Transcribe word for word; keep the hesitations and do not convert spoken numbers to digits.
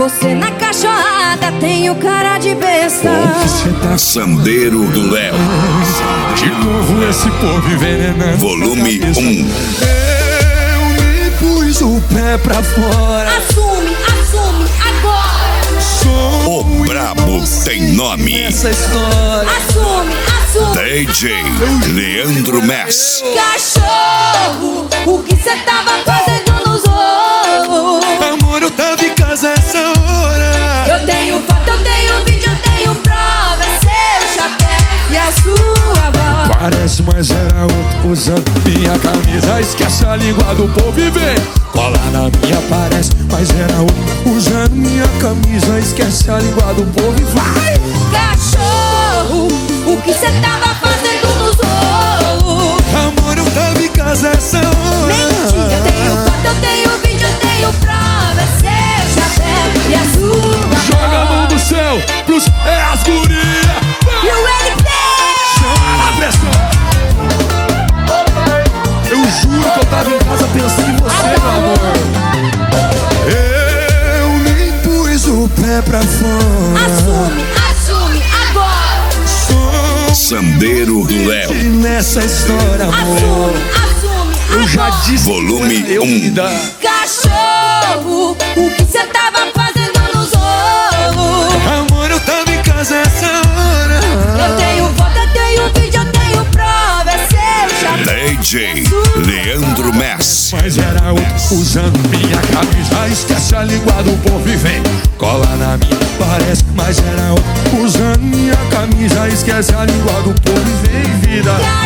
Você na cachorrada tem o cara de besta. Tá Sandeiro do Léo. De novo esse povo envenenando. Volume um. Eu nem pus o pé pra fora. Assume, assume, agora. Sou O brabo tem nome. essa história. Assume, assume. D J Leandro Mess. Cachorro, o que cê tava fazendo nos ovos? Amor, eu tava em casa essa hora. Eu tenho foto, eu tenho vídeo, eu tenho prova. É seu chapéu e a sua voz. Parece mais era outro usando minha camisa. Esquece a língua do povo e vem. Cola na minha, parece mais era outro usando minha camisa. Esquece a língua do povo e vai. Cachorro, o que cê tava fazendo nos ovos? Amor, eu tava em casa essa hora. Mentira, eu tenho foto, eu tenho vídeo, eu tenho prova. É seu chapéu e a sua Joga a voz. mão do céu pros é as gurias. E o L P Chama a pressão. Eu juro que eu tava em casa pensando em você, meu amor. Eu nem pus o pé pra fora. Assume, assume, agora. Sou Sandeiro do Léo. e nessa história, amor. Assume, assume, Eu já agora. disse Volume que eu um. me dá. Cachorro, o que cê tava fazendo nos ovos? Amor, eu tava em casa essa hora. Eu tenho foto, eu tenho vídeo, eu tenho prova. É seu chapéu. D J Leandro Mess. Mas era outro usando minha camisa. Esquece a língua do povo e vem. Cola na minha, parece. Mas era outro usando minha camisa. Esquece a língua do povo e vem, vida.